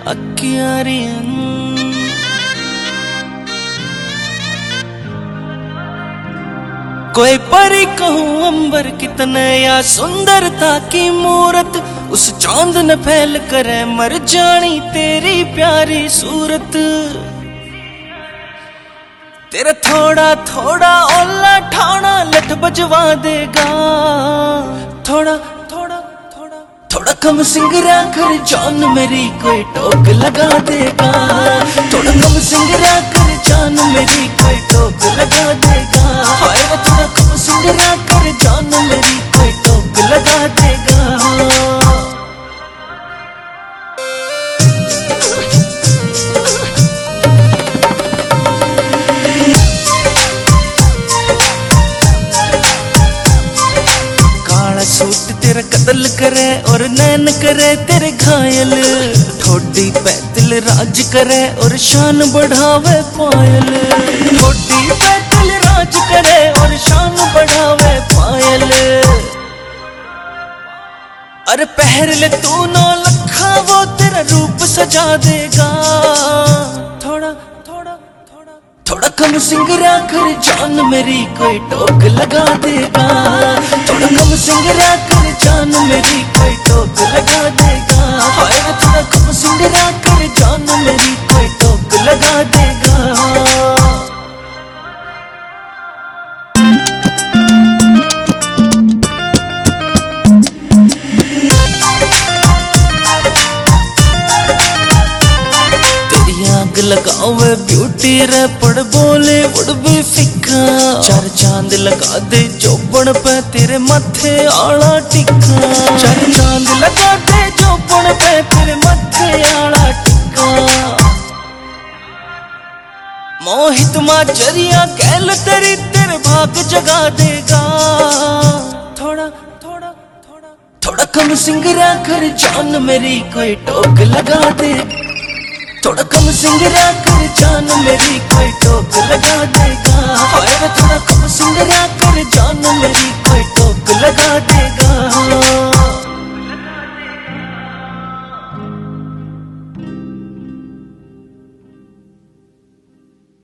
अक्यारियन कोई परी कहूँ अंबर कितने या सुंदरता की मूरत, उस चांद न फैल करे मर जानी तेरी प्यारी सूरत। तेरा थोड़ा थोड़ा ओला ठाना लठ बजवा देगा, थोड़ा थोड़ा थोड़ा थोड़ा कम सिंगरा कर जान मेरी कोई टोक लगा देगा, थोड़ा कम सिंगरा कर जान मेरी कोई टोक लगा देगा। हाय थोड़ा कम सिंगरा कर जान मेरी कोई टोक लगा देगा। सूट तेरा कत्ल करे और नैन करे तेरे घायल, ठोडी पैदल राज करे और शान बढ़ावे पायल, ठोडी पैदल राज करे और शान बढ़ावे पायल। अरे पहर ले तू 9 लखा वो तेरा रूप सजा देगा, थोड़ा थोड़ा थोड़ा थोड़ा कम सिंगरा कर जान मेरी कोई टोक लगा देगा, थोड़ा कम सिंगरा कर जान मेरी कोई टोक लगा देगा। हाय थोड़ा कम सिंगरा कर जान मेरी कोई टोक लगा देगा। आग लगावे ब्यूटी रे पड़ बोले उड़ भी फिका, 4 चांद लगा दे चौपड़ पे तेरे माथे आला टिक्का, 4 चांद लगा दे चौपड़ पे तेरे माथे आला टिक्का। मोहित माचरिया कहल तेरी तेरे भाग जगा देगा, थोड़ा थोड़ा थोड़ा थोड़ा कम सिंगरा कर जान मेरी कोई टोक लगा दे, थोड़ा कम सिंगरा कर जान मेरी कोई टोक लगा देगा। हाय थोड़ा कम सिंगरा कर जान मेरी कोई टोक लगा देगा।